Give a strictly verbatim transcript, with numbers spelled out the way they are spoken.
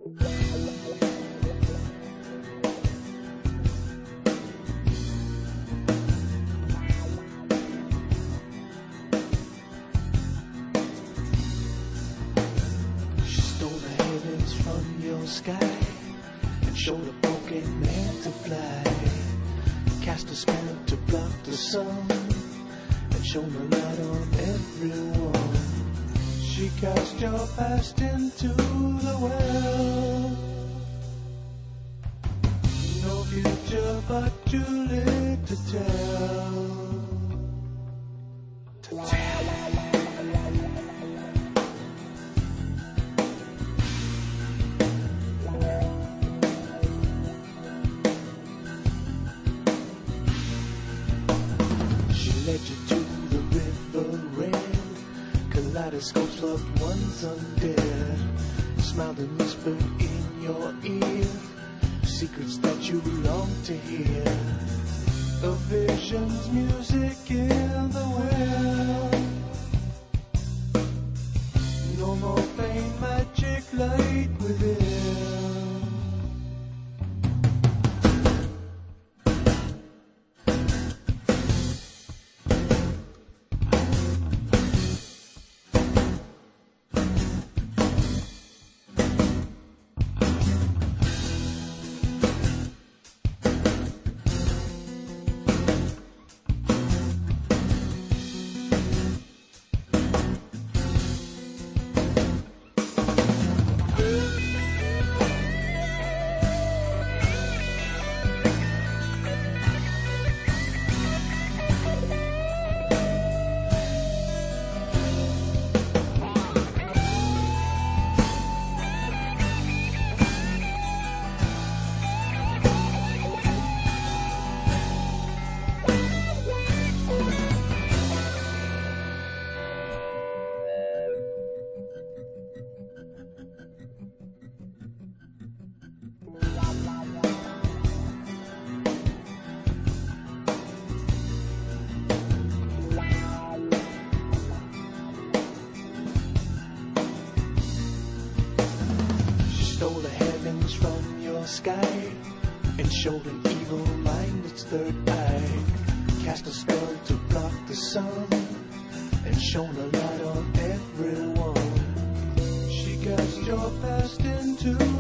She stole the heavens from your sky and showed a broken man to fly. Cast a spell to block the sun and shone a light on everyone. She cast your past into the well. No future but too late to tell. To tell. She led you to the river red. Kaleidoscopes, loved ones undead, smiled and whispered in your ear secrets that you long to hear. A vision's music in the well. No more pain, magic, light within. Stole the heavens from your sky and showed an evil mind its third eye. Cast a spell to block the sun and shone a light on everyone. She cast your past into